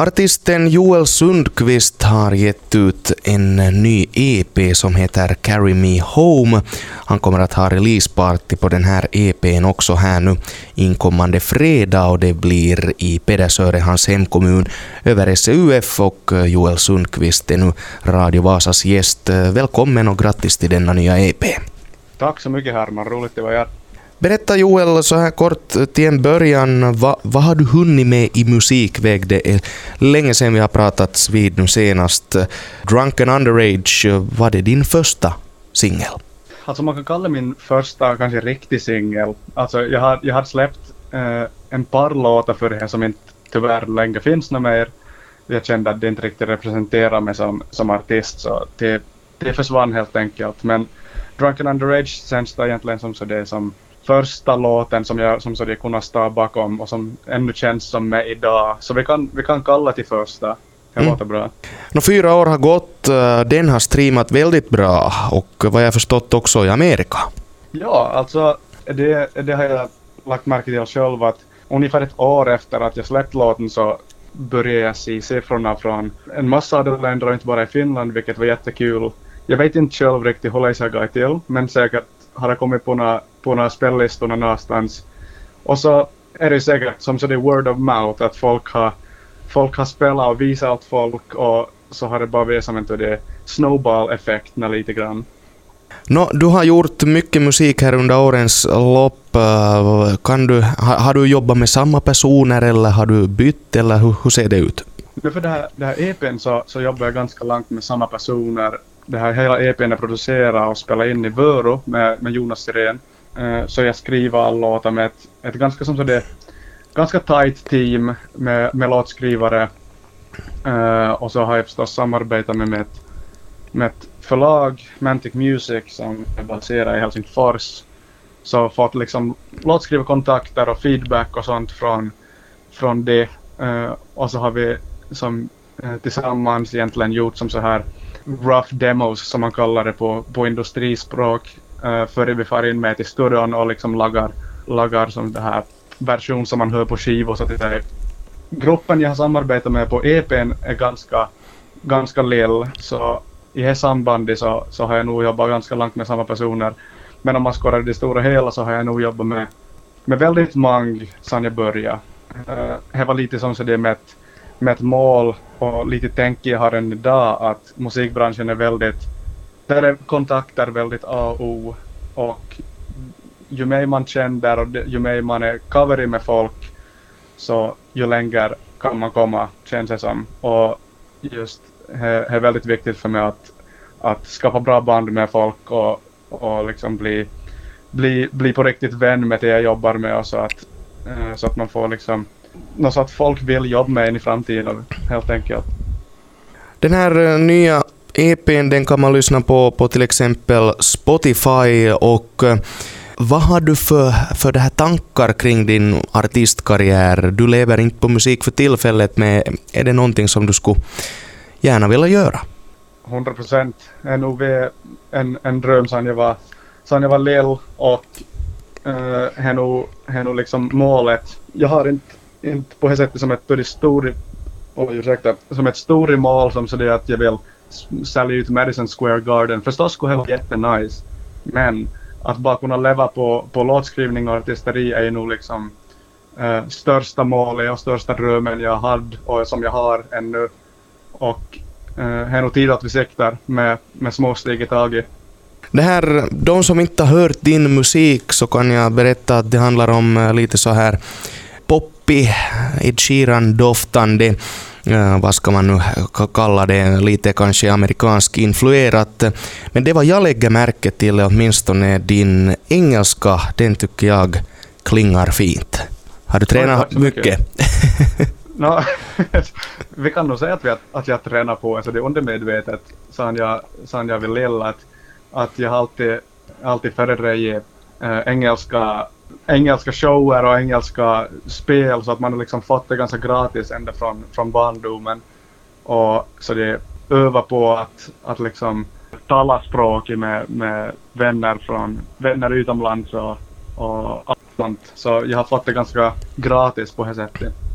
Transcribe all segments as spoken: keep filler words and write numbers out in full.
Artisten Joel Sundqvist har gett ut en ny E P som heter Carry Me Home. Han kommer att ha releaseparty på den här E P:n också här nu inkommande fredag, och det blir i Pedersöre, hans hemkommun, över S U F, och Joel Sundqvist är nu Radio Vasas gäst. Välkommen och grattis till denna nya E P. Tack så mycket, Herman, roligt det var jag. Berätta Joel så här kort till en början, vad, vad har du hunnit med i musikväg? Det är länge sedan vi har pratats vid nu senast. Drunken Underage, var det din första singel? Alltså man kan kalla min första kanske riktig singel. Alltså jag har, jag har släppt eh, en par låtar för det som inte tyvärr längre finns något mer. Jag kände att det inte riktigt representerar mig som, som artist, så det, det försvann helt enkelt. Men Drunken Underage känns det egentligen som så det som första låten som jag som så det kunde stå bakom och som ännu känns som mig idag. Så vi kan, vi kan kalla till första. Det mm. låter bra. Nå, fyra år har gått. Den har streamat väldigt bra och vad jag förstått också i Amerika. Ja, alltså det, det har jag lagt märke till själv att ungefär ett år efter att jag släppt låten så började jag se siffrorna från en massa andra länder och inte bara i Finland, vilket var jättekul. Jag vet inte själv riktigt hur det ska gå till, men säkert har det kommit på några, på några spellistorna någonstans. Och så är det säkert som så det är word of mouth, att folk har, folk har spelat och visat åt folk, och så har det bara visat med det snowball-effekterna lite grann. Nå, du har gjort mycket musik här under årens lopp. Kan du, har, har du jobbat med samma personer eller har du bytt, eller hur, hur ser det ut? Men för det här, det här E P:n så, så jobbar jag ganska långt med samma personer. Det här hela E P:n är producerat och spelat in i Vörå med, med Jonas Sirén. Uh, så jag skriver alla låtar med ett, ett ganska som så det ganska tight team med, med låtskrivare. Uh, och så har jag förstås samarbetat med, med, ett, med ett förlag, Mantic Music, som är baserat i Helsingfors. Så fått liksom låtskrivarkontakter och feedback och sånt från, från det. Uh, och så har vi som uh, tillsammans egentligen gjort som så här rough demos som man kallar det på, på industrispråk uh, före vi far in med till studion och liksom lagar, lagar som det här version som man hör på skivor. Så att det är, gruppen jag har samarbetat med på E P:n är ganska, ganska lill, så i det sambandet så, så har jag nog jobbat ganska långt med samma personer. Men om man ska det stora hela så har jag nog jobbat med, med väldigt många sedan jag började. Uh, det var lite som så det med ett, med ett mål och lite tänk jag har en idag att musikbranschen är väldigt, där är kontakter väldigt A och O, och ju mer man känner och ju mer man är coverig med folk så ju längre kan man komma, känns det som. Och just det är väldigt viktigt för mig att, att skapa bra band med folk och, och liksom bli, bli, bli på riktigt vän med det jag jobbar med, och så att, så att man får liksom så att folk vill jobba med en i framtiden helt enkelt. Den här nya E P:n den kan man lyssna på på till exempel Spotify. Och vad har du för, för det här tankar kring din artistkarriär? Du lever inte på musik för tillfället, men är det någonting som du skulle gärna vilja göra? hundra procent är nog en, en dröm sedan jag var, sedan jag var lill, och uh, är nog, är nog liksom målet. Jag har inte inte på det sättet som ett väldigt stor, oh, ursäkta, som ett stort mål som så det att jag vill sälja ut Madison Square Garden. Förstås skulle det vara jättenice, men att bara kunna leva på, på låtskrivning och artisteri är ju nog liksom uh, största målet och största drömmen jag hade och som jag har ännu. Och uh, det är nog tid att vi siktar med, med små steg i taget. Det här, de som inte har hört din musik, så kan jag berätta att det handlar om uh, lite så här poppy, Ed Sheeran-doftande, uh, vad ska man nu kalla det, lite kanske amerikansk influerat. Men det var jag lägger märke till, åtminstone din engelska, den tycker jag klingar fint. Har du tränat mycket? No, vi kan nog säga att, vi, att jag tränar på, alltså det är undermedvetet, så jag, så jag vill lilla att, att jag alltid, alltid föredrar äh, engelska engelska shower och engelska spel, så att man har liksom fått det ganska gratis ända från, från barndomen. Och så det övar på att, att liksom tala språk med, med vänner från vänner utomlands och, och allt sånt. Så jag har fått det ganska gratis på det sättet.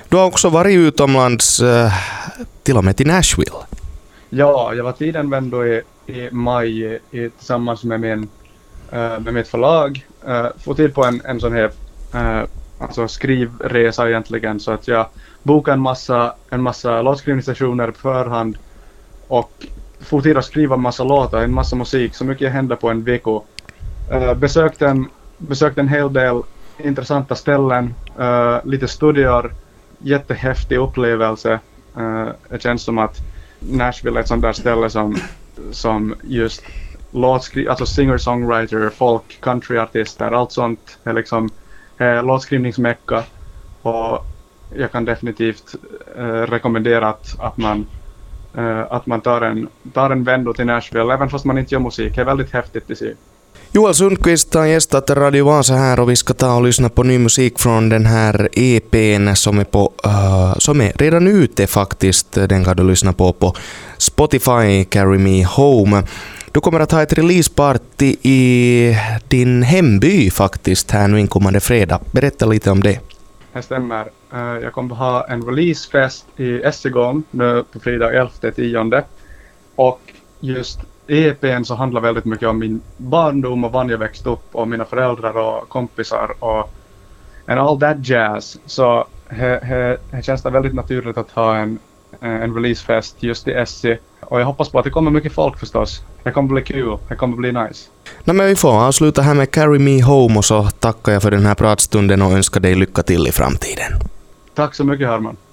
Du har också varit utomlands, uh, till och med till Nashville. Ja, jag var tidenvänd då i, i maj i, i, tillsammans med, min, uh, med mitt förlag. Uh, få till på en, en sån här uh, alltså skrivresa egentligen, så att jag bokade en massa, en massa låtskrivningssessioner på förhand och få till att skriva en massa låtar, en massa musik, så mycket hände på en vecka. Uh, besökte, en, besökte en hel del intressanta ställen, uh, lite studier, jättehäftig upplevelse. Uh, det känns som att Nashville är ett sånt där ställe som, som just låtskri- alltså singer-songwriter, folk, countryartister, allt sånt är liksom eh, låtskrivningsmecka, och jag kan definitivt eh, rekommendera att, att man eh, att man tar en, tar en vändor till Nashville, även fast man inte gör musik. Det är väldigt häftigt i sig. Joel Sundqvist har gästat Radio Vasa här, och vi ska ta och lyssna på ny musik från den här E P:n som är, på, uh, som är redan ute faktiskt. Den kan du lyssna på på Spotify, Carry Me Home. Du kommer att ha ett releaseparty i din hemby faktiskt här nu inkommande fredag. Berätta lite om det. Det stämmer. Uh, jag kommer att ha en releasefest i Essigon nu på fredag elfte tionde. Och just E P:n så handlar väldigt mycket om min barndom och var jag växte upp och mina föräldrar och kompisar och and all that jazz. Så det känns det väldigt naturligt att ha en, en releasefest just i Essi. Och jag hoppas på att det kommer mycket folk förstås. Det kommer bli kul, det kommer bli nice. Nej, men vi får avsluta här med Carry Me Home, och så tackar jag för den här pratstunden och önskar dig lycka till i framtiden. Tack så mycket, Herman.